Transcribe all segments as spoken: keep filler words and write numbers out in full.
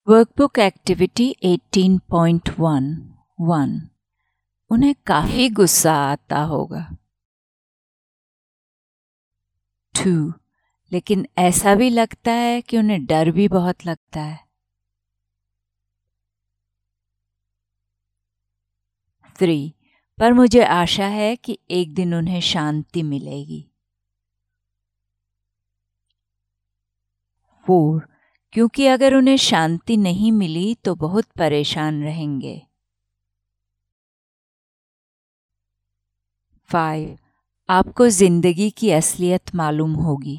Workbook activity eighteen point one one. उन्हें काफी गुस्सा आता होगा। टू, लेकिन ऐसा भी लगता है कि उन्हें डर भी बहुत लगता है। थ्री, पर मुझे आशा है कि एक दिन उन्हें शांति मिलेगी। फोर, क्योंकि अगर उन्हें शांति नहीं मिली तो बहुत परेशान रहेंगे। फाइव, आपको जिंदगी की असलियत मालूम होगी।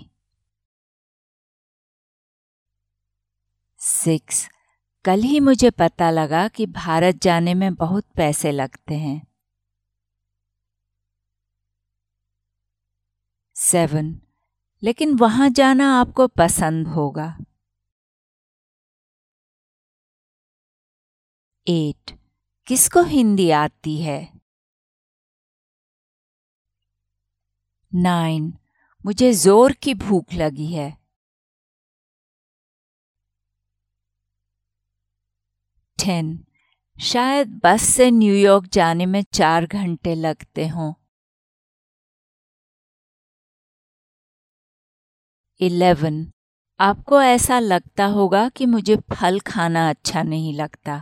सिक्स, कल ही मुझे पता लगा कि भारत जाने में बहुत पैसे लगते हैं। सेवन, लेकिन वहां जाना आपको पसंद होगा। एट, किसको हिंदी आती है। नाइन, मुझे जोर की भूख लगी है। टेन, शायद बस से न्यूयॉर्क जाने में चार घंटे लगते हों। इलेवन, आपको ऐसा लगता होगा कि मुझे फल खाना अच्छा नहीं लगता।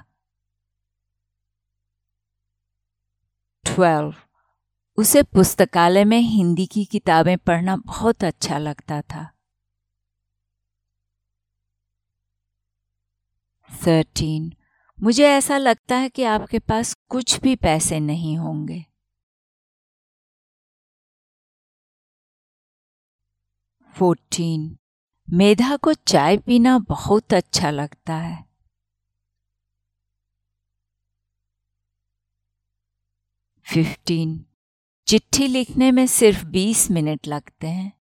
ट्वेल्व, उसे पुस्तकालय में हिंदी की किताबें पढ़ना बहुत अच्छा लगता था। थर्टीन, मुझे ऐसा लगता है कि आपके पास कुछ भी पैसे नहीं होंगे। फोर्टीन, मेधा को चाय पीना बहुत अच्छा लगता है। फिफ्टीन, चिट्ठी लिखने में सिर्फ बीस मिनट लगते हैं।